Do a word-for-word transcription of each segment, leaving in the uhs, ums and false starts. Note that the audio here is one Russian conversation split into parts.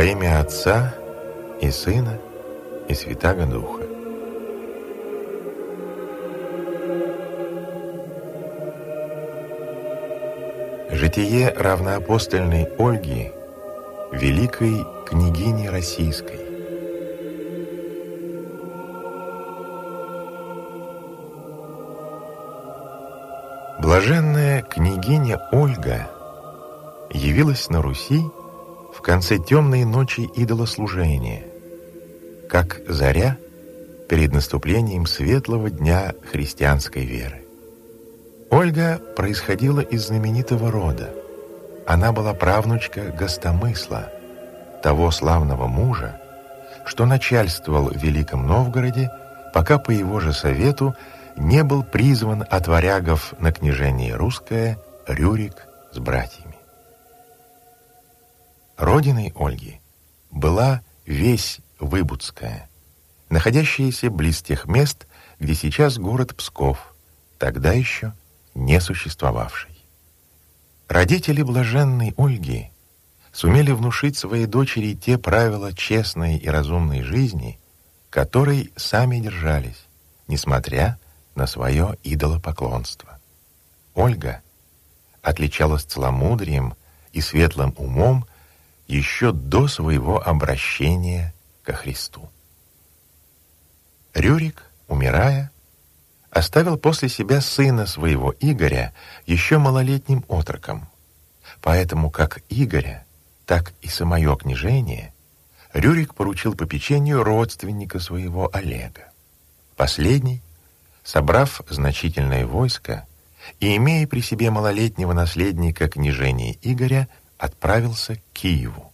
Во имя Отца и Сына и Святаго Духа. Житие равноапостольной Ольги, великой княгини российской. Блаженная княгиня Ольга явилась на Руси в конце темной ночи идолослужения, как заря перед наступлением светлого дня христианской веры. Ольга происходила из знаменитого рода. Она была правнучка Гостомысла, того славного мужа, что начальствовал в Великом Новгороде, пока по его же совету не был призван от варягов на княжение русское Рюрик с братьями. Родиной Ольги была Весь Выбудская, находящаяся близ тех мест, где сейчас город Псков, тогда еще не существовавший. Родители блаженной Ольги сумели внушить своей дочери те правила честной и разумной жизни, которой сами держались, несмотря на свое идолопоклонство. Ольга отличалась целомудрием и светлым умом еще до своего обращения ко Христу. Рюрик, умирая, оставил после себя сына своего Игоря еще малолетним отроком. Поэтому как Игоря, так и самое княжение Рюрик поручил попечению родственника своего Олега. Последний, собрав значительное войско и имея при себе малолетнего наследника княжения Игоря, отправился к Киеву.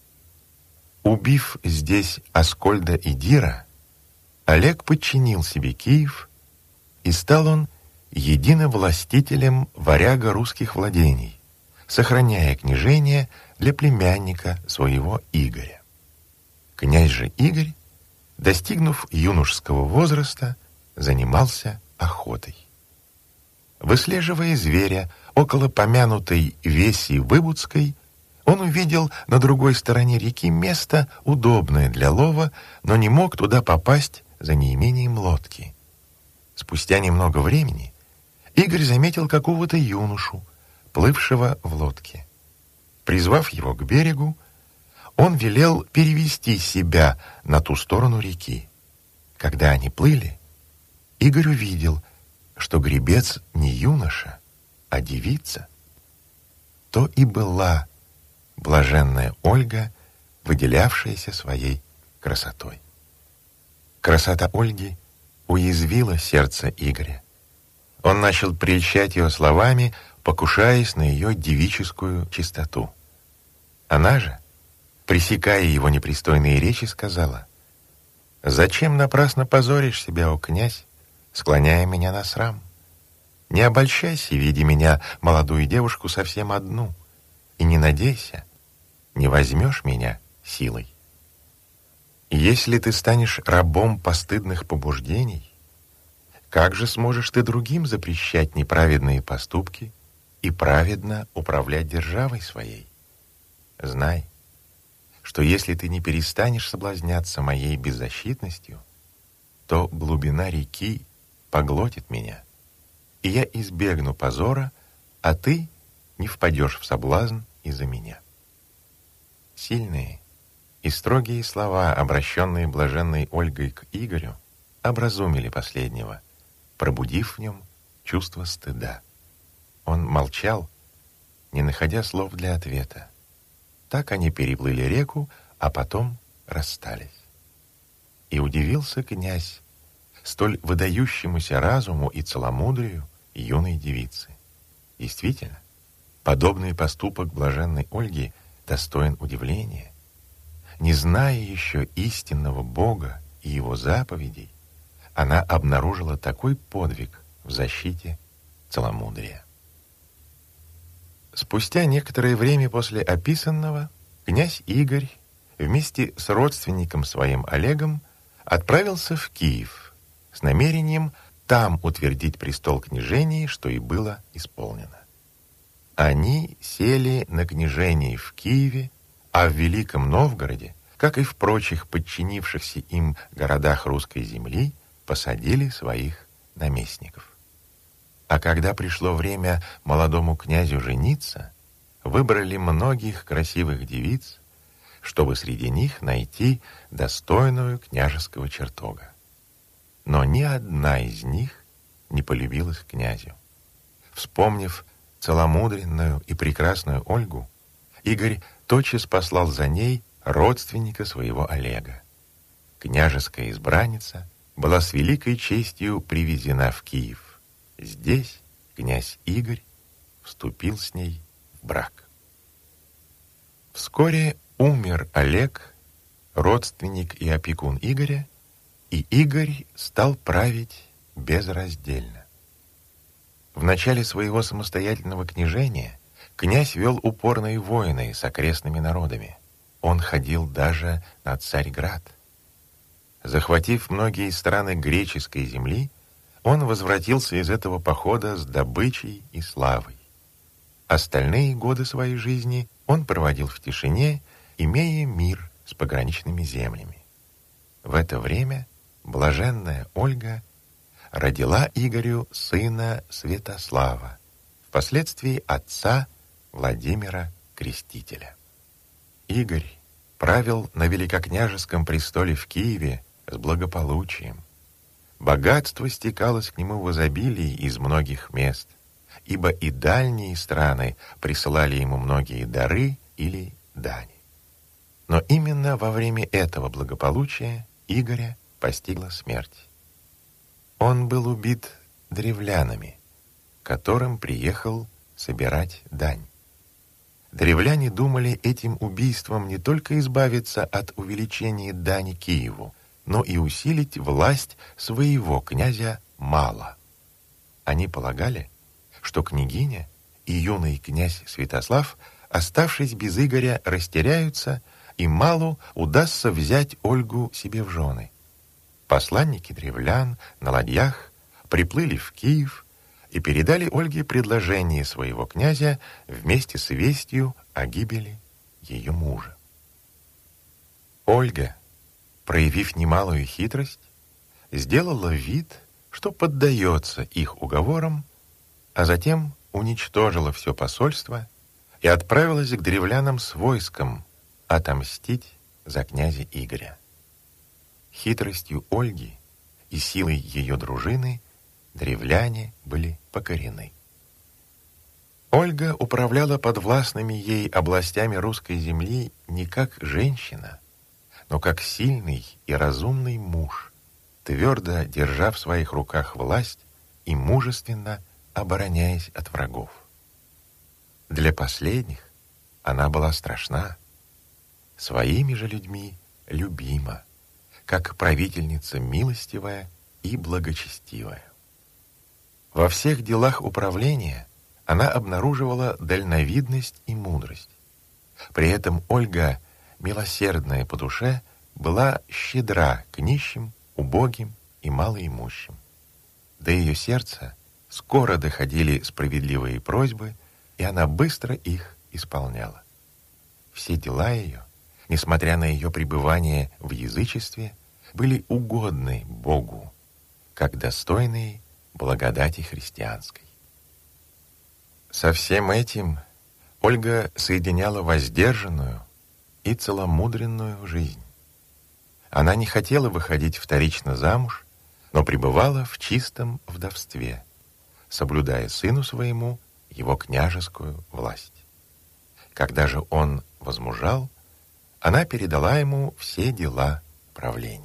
Убив здесь Аскольда и Дира, Олег подчинил себе Киев, и стал он единовластителем варяга русских владений, сохраняя княжение для племянника своего Игоря. Князь же Игорь, достигнув юношеского возраста, занимался охотой. Выслеживая зверя около помянутой Веси Выбудской, он увидел на другой стороне реки место, удобное для лова, но не мог туда попасть за неимением лодки. Спустя немного времени Игорь заметил какого-то юношу, плывшего в лодке. Призвав его к берегу, он велел перевести себя на ту сторону реки. Когда они плыли, Игорь увидел, что гребец не юноша, а девица. То и была блаженная Ольга, выделявшаяся своей красотой. Красота Ольги уязвила сердце Игоря. Он начал прельщать ее словами, покушаясь на ее девическую чистоту. Она же, пресекая его непристойные речи, сказала: «Зачем напрасно позоришь себя, о князь, склоняя меня на срам? Не обольщайся, видя меня, молодую девушку, совсем одну, и не надейся, не возьмешь меня силой. Если ты станешь рабом постыдных побуждений, как же сможешь ты другим запрещать неправедные поступки и праведно управлять державой своей? Знай, что если ты не перестанешь соблазняться моей беззащитностью, то глубина реки поглотит меня, и я избегну позора, а ты не впадешь в соблазн из-за меня». Сильные и строгие слова, обращенные блаженной Ольгой к Игорю, образумили последнего, пробудив в нем чувство стыда. Он молчал, не находя слов для ответа. Так они переплыли реку, а потом расстались. И удивился князь столь выдающемуся разуму и целомудрию юной девицы. Действительно, подобный поступок блаженной Ольги достоин удивления. Не зная еще истинного Бога и Его заповедей, она обнаружила такой подвиг в защите целомудрия. Спустя некоторое время после описанного, князь Игорь вместе с родственником своим Олегом отправился в Киев с намерением там утвердить престол княжения, что и было исполнено. Они сели на княжении в Киеве, А в Великом Новгороде, как и в прочих подчинившихся им городах русской земли, посадили своих наместников. А когда пришло время молодому князю жениться, выбрали многих красивых девиц, чтобы среди них найти достойную княжеского чертога. Но ни одна из них не полюбилась князю. Вспомнив целомудренную и прекрасную Ольгу, Игорь тотчас послал за ней родственника своего Олега. Княжеская избранница была с великой честью привезена в Киев. Здесь князь Игорь вступил с ней в брак. Вскоре умер Олег, родственник и опекун Игоря, и Игорь стал править безраздельно. В начале своего самостоятельного княжения князь вел упорные войны с окрестными народами. Он ходил даже на Царьград. Захватив многие страны греческой земли, он возвратился из этого похода с добычей и славой. Остальные годы своей жизни он проводил в тишине, имея мир с пограничными землями. В это время блаженная Ольга родила Игорю сына Святослава, впоследствии отца Владимира Крестителя. Игорь правил на великокняжеском престоле в Киеве с благополучием. Богатство стекалось к нему в изобилии из многих мест, ибо и дальние страны присылали ему многие дары или дани. Но именно во время этого благополучия Игоря постигла смерть. Он был убит древлянами, которым приехал собирать дань. Древляне думали этим убийством не только избавиться от увеличения дани Киеву, но и усилить власть своего князя Мала. Они полагали, что княгиня и юный князь Святослав, оставшись без Игоря, растеряются, и Малу удастся взять Ольгу себе в жены. Посланники древлян на ладьях приплыли в Киев и передали Ольге предложение своего князя вместе с вестью о гибели ее мужа. Ольга, проявив немалую хитрость, сделала вид, что поддается их уговорам, а затем уничтожила все посольство и отправилась к древлянам с войском отомстить за князя Игоря. Хитростью Ольги и силой ее дружины древляне были покорены. Ольга управляла подвластными ей областями русской земли не как женщина, но как сильный и разумный муж, твердо держа в своих руках власть и мужественно обороняясь от врагов. Для последних она была страшна, своими же людьми любима, как правительница милостивая и благочестивая. Во всех делах управления она обнаруживала дальновидность и мудрость. При этом Ольга, милосердная по душе, была щедра к нищим, убогим и малоимущим. До ее сердца скоро доходили справедливые просьбы, и она быстро их исполняла. Все дела ее, несмотря на ее пребывание в язычестве, были угодны Богу, как достойные благодати христианской. Со всем этим Ольга соединяла воздержанную и целомудренную жизнь. Она не хотела выходить вторично замуж, но пребывала в чистом вдовстве, соблюдая сыну своему его княжескую власть. Когда же он возмужал, она передала ему все дела правления.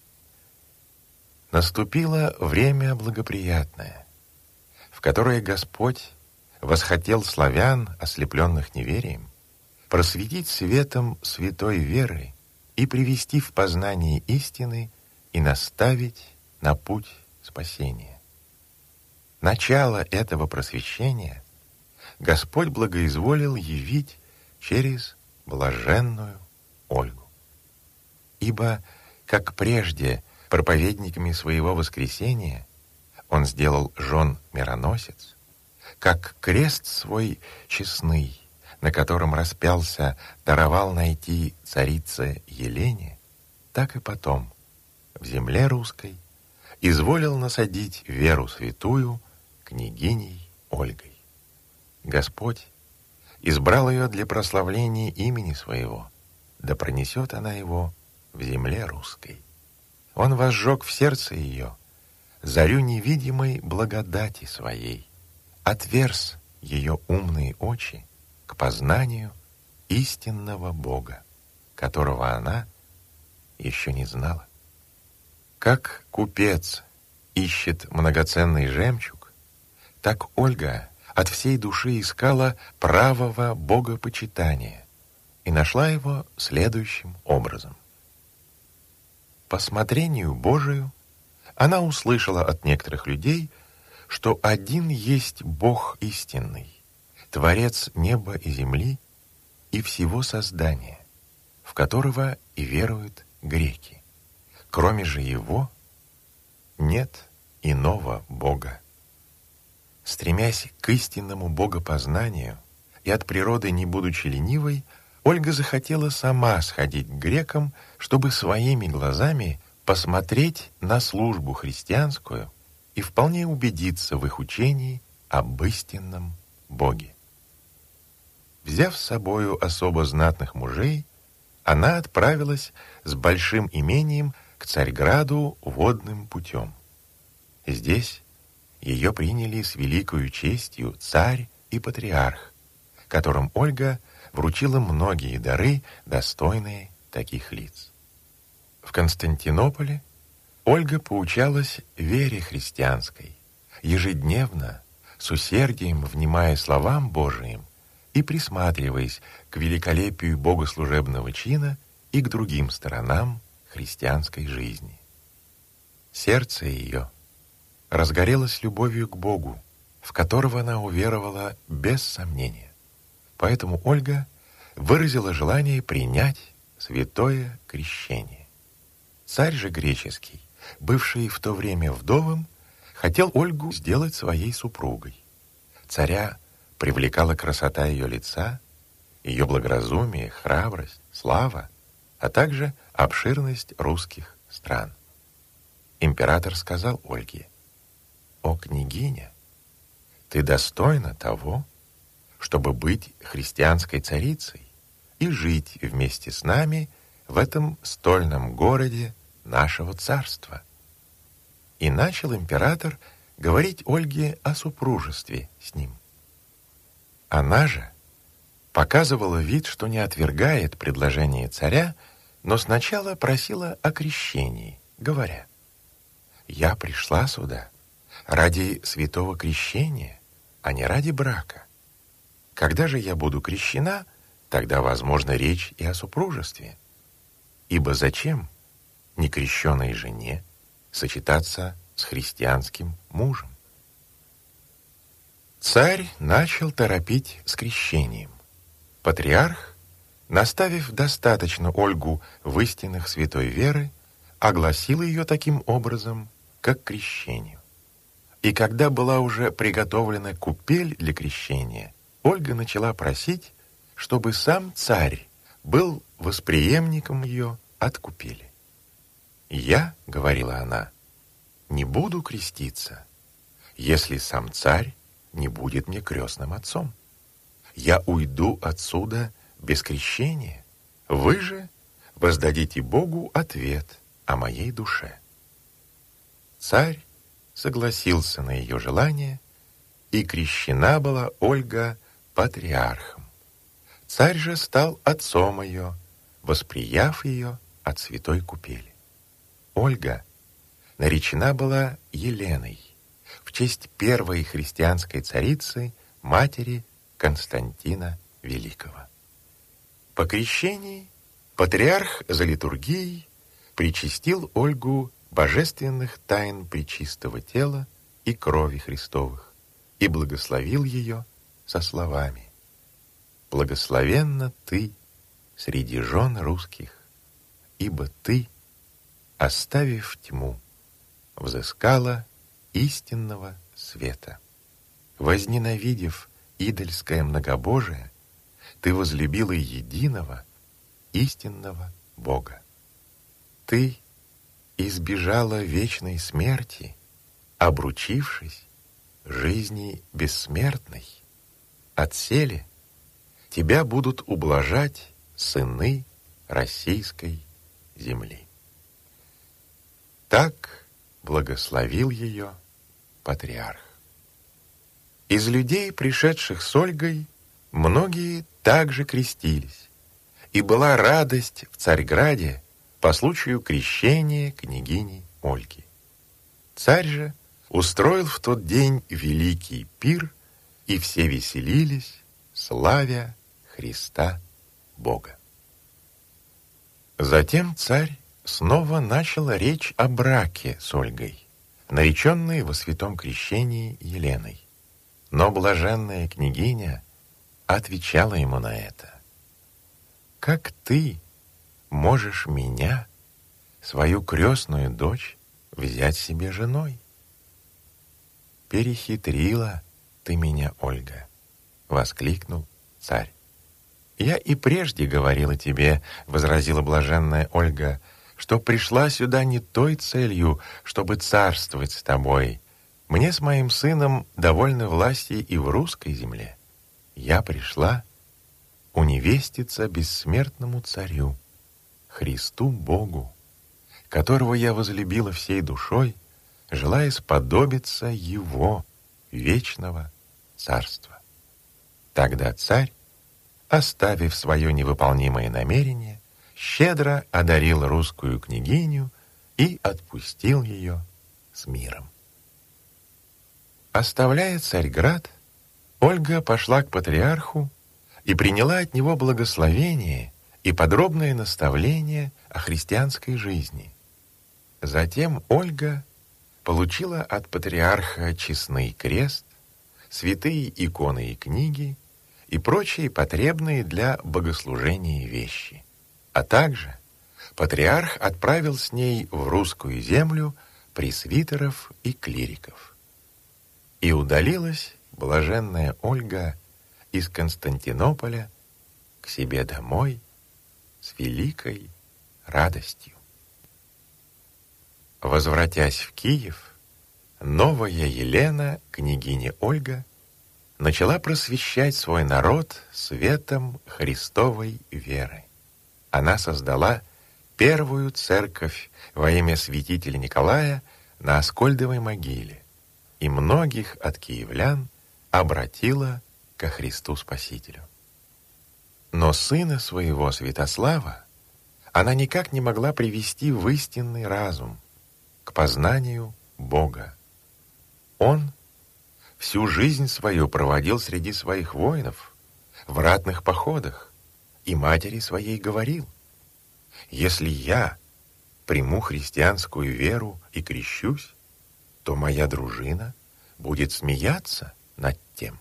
Наступило время благоприятное, в которое Господь восхотел славян, ослепленных неверием, просветить светом святой веры и привести в познание истины и наставить на путь спасения. Начало этого просвещения Господь благоизволил явить через блаженную Ольгу. Ибо, как прежде проповедниками своего воскресения он сделал жен мироносец, как крест свой честный на котором распялся, даровал найти царице Елене, так и потом в земле русской изволил насадить веру святую княгиней Ольгой. Господь избрал ее для прославления имени своего, да пронесет она его в земле русской. Он возжег в сердце ее зарю невидимой благодати своей, отверз ее умные очи к познанию истинного Бога, которого она еще не знала. Как купец ищет многоценный жемчуг, так Ольга от всей души искала правого богопочитания и нашла его следующим образом. По смотрению Божию она услышала от некоторых людей, что один есть Бог истинный, Творец неба и земли и всего создания, в которого и веруют греки. Кроме же Его нет иного Бога. Стремясь к истинному богопознанию и от природы не будучи ленивой, Ольга захотела сама сходить к грекам, чтобы своими глазами посмотреть на службу христианскую и вполне убедиться в их учении об истинном Боге. Взяв с собою особо знатных мужей, она отправилась с большим имением к Царьграду водным путем. Здесь ее приняли с великою честью царь и патриарх, которым Ольга вручила многие дары, достойные таких лиц. В Константинополе Ольга поучалась вере христианской, ежедневно, с усердием внимая словам Божиим и присматриваясь к великолепию богослужебного чина и к другим сторонам христианской жизни. Сердце ее разгорелось любовью к Богу, в которого она уверовала без сомнения. Поэтому Ольга выразила желание принять святое крещение. Царь же греческий, бывший в то время вдовым, хотел Ольгу сделать своей супругой. Царя привлекала красота ее лица, ее благоразумие, храбрость, слава, а также обширность русских стран. Император сказал Ольге: «О, княгиня, ты достойна того, чтобы быть христианской царицей и жить вместе с нами в этом стольном городе нашего царства». И начал император говорить Ольге о супружестве с ним. Она же показывала вид, что не отвергает предложение царя, но сначала просила о крещении, говоря: «Я пришла сюда ради святого крещения, а не ради брака. Когда же я буду крещена, тогда, возможно, речь и о супружестве. Ибо зачем некрещенной жене сочетаться с христианским мужем?» Царь начал торопить с крещением. Патриарх, наставив достаточно Ольгу в истинах святой веры, огласил ее таким образом, как крещению. И когда была уже приготовлена купель для крещения, Ольга начала просить, чтобы сам царь был восприемником ее от купели. «Я, — говорила она, — не буду креститься, если сам царь не будет мне крестным отцом. Я уйду отсюда без крещения. Вы же воздадите Богу ответ о моей душе». Царь согласился на ее желание, и крещена была Ольга патриархом. Царь же стал отцом ее, восприяв ее от святой купели. Ольга наречена была Еленой в честь первой христианской царицы, матери Константина Великого. По крещении патриарх за литургией причастил Ольгу божественных тайн пречистого тела и крови Христовых и благословил ее со словами: «Благословенна ты среди жен русских, ибо ты, оставив тьму, взыскала истинного света. Возненавидев идольское многобожие, ты возлюбила единого, истинного Бога. Ты избежала вечной смерти, обручившись жизни бессмертной. Отселе тебя будут ублажать сыны российской земли. Так благословил ее патриарх. Из людей, пришедших с Ольгой, многие также крестились, и была радость в Царьграде по случаю крещения княгини Ольги. Царь же устроил в тот день великий пир, и все веселились, славя Христа Бога. Затем царь снова начал речь о браке с Ольгой, нареченной во святом крещении Еленой. Но блаженная княгиня отвечала ему на это: «Как ты можешь меня, свою крестную дочь, взять себе женой?» «Перехитрила ты меня, Ольга», — воскликнул царь. «Я и прежде говорила тебе, — возразила блаженная Ольга, — что пришла сюда не той целью, чтобы царствовать с тобой. Мне с моим сыном довольно власти и в русской земле. Я пришла уневеститься бессмертному царю, Христу Богу, которого я возлюбила всей душой, желая сподобиться Его вечного царства». Тогда царь, оставив свое невыполнимое намерение, щедро одарил русскую княгиню и отпустил ее с миром. Оставляя Царьград, Ольга пошла к патриарху и приняла от него благословение и подробное наставление о христианской жизни. Затем Ольга получила от патриарха честный крест, святые иконы и книги и прочие потребные для богослужения вещи. А также патриарх отправил с ней в русскую землю пресвитеров и клириков. И удалилась блаженная Ольга из Константинополя к себе домой с великой радостью. Возвратясь в Киев, новая Елена, княгиня Ольга, начала просвещать свой народ светом Христовой веры. Она создала первую церковь во имя святителя Николая на Аскольдовой могиле и многих от киевлян обратила ко Христу Спасителю. Но сына своего Святослава она никак не могла привести в истинный разум, к познанию Бога. Он всю жизнь свою проводил среди своих воинов, в ратных походах, и матери своей говорил: «Если я приму христианскую веру и крещусь, то моя дружина будет смеяться над тем».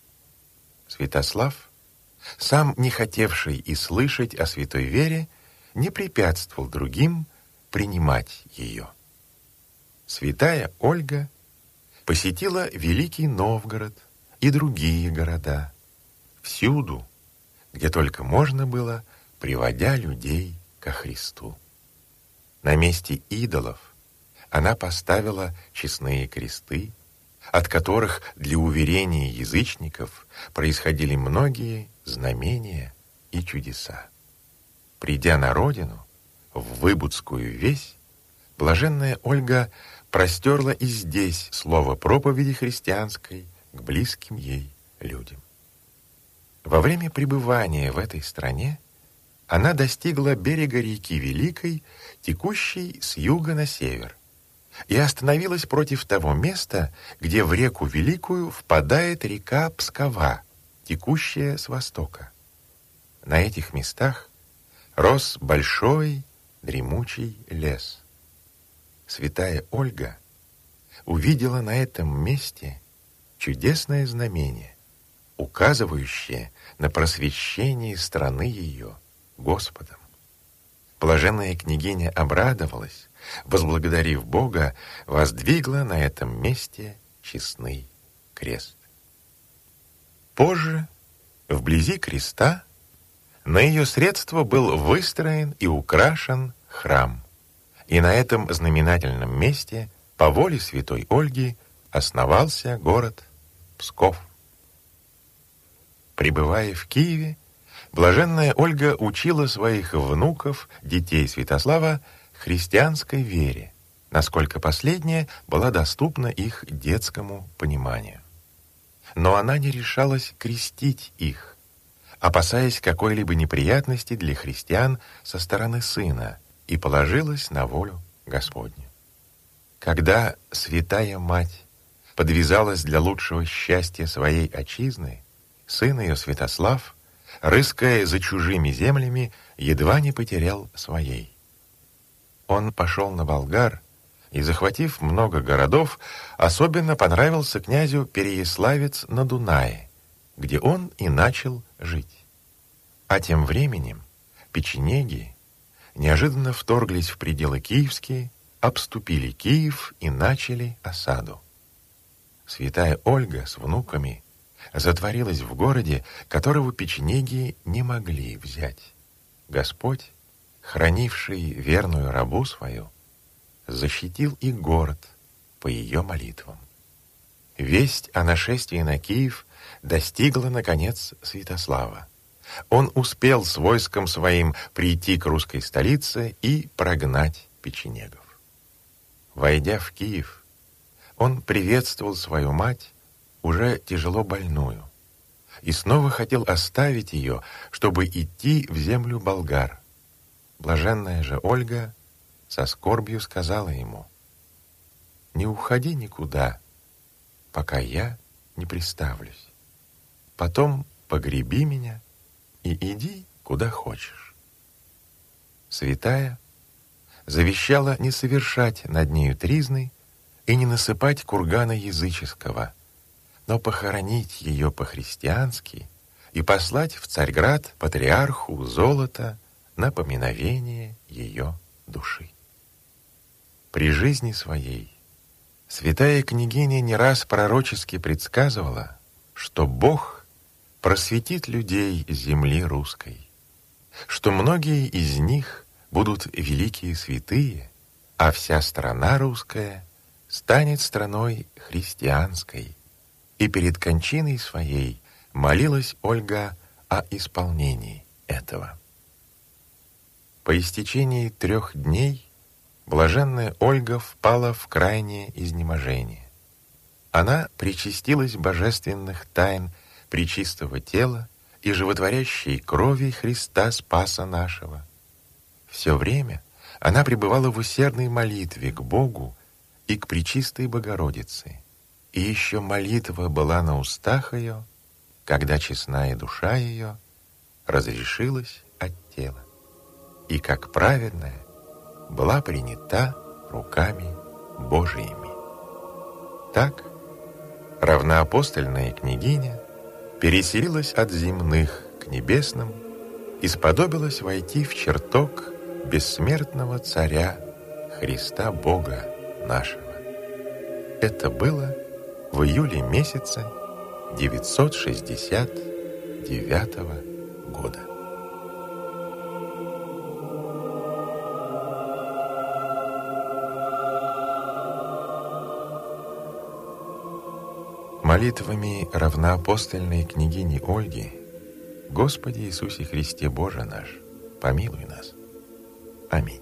Святослав, сам не хотевший и слышать о святой вере, не препятствовал другим принимать ее. Святая Ольга посетила Великий Новгород и другие города, всюду, где только можно было, приводя людей ко Христу. На месте идолов она поставила честные кресты, от которых для уверения язычников происходили многие знамения и чудеса. Придя на родину, в Выбудскую весь, блаженная Ольга простерла и здесь слово проповеди христианской к близким ей людям. Во время пребывания в этой стране она достигла берега реки Великой, текущей с юга на север, и остановилась против того места, где в реку Великую впадает река Пскова, текущая с востока. На этих местах рос большой дремучий лес. Святая Ольга увидела на этом месте чудесное знамение, указывающее на просвещение страны ее Господом. Блаженная княгиня обрадовалась, возблагодарив Бога, воздвигла на этом месте честный крест. Позже, Вблизи креста на ее средства был выстроен и украшен храм. И на этом знаменательном месте по воле святой Ольги основался город Псков. Пребывая в Киеве, блаженная Ольга учила своих внуков, детей Святослава, христианской вере, насколько последняя была доступна их детскому пониманию. Но она не решалась крестить их, опасаясь какой-либо неприятности для христиан со стороны сына, и положилась на волю Господню. Когда святая мать подвязалась для лучшего счастья своей отчизны, сын ее Святослав, рыская за чужими землями, едва не потерял своей. Он пошел на Болгар и, захватив много городов, особенно понравился князю Переяславец на Дунае, где он и начал жить. А тем временем печенеги неожиданно вторглись в пределы киевские, обступили Киев и начали осаду. Святая Ольга с внуками затворилась в городе, которого печенеги не могли взять. Господь, хранивший верную рабу свою, защитил и город по ее молитвам. Весть о нашествии на Киев достигла, наконец, Святослава. Он успел с войском своим прийти к русской столице и прогнать печенегов. Войдя в Киев, он приветствовал свою мать, уже тяжело больную, и снова хотел оставить ее, чтобы идти в землю болгар. Блаженная же Ольга со скорбью сказала ему: «Не уходи никуда, пока я не приставлюсь. Потом погреби меня и иди, куда хочешь». Святая завещала не совершать над нею тризны и не насыпать кургана языческого, но похоронить ее по-христиански и послать в Царьград патриарху золото на поминовение ее души. При жизни своей святая княгиня не раз пророчески предсказывала, что Бог просветит людей земли русской, что многие из них будут великие святые, а вся страна русская станет страной христианской. И перед кончиной своей молилась Ольга о исполнении этого. По истечении трех дней блаженная Ольга впала в крайнее изнеможение. Она причастилась божественных тайн пречистого тела и животворящей крови Христа Спаса нашего. Все время она пребывала в усердной молитве к Богу и к Пречистой Богородице, и еще молитва была на устах ее, когда честная душа ее разрешилась от тела, и, как праведная, была принята руками Божиими. Так равноапостольная княгиня переселилась от земных к небесным и сподобилась войти в чертог бессмертного Царя Христа Бога нашего. Это было в июле месяце девятьсот шестьдесят девятого года. Молитвами равноапостольной княгини Ольги: Господи Иисусе Христе Боже наш, помилуй нас. Аминь.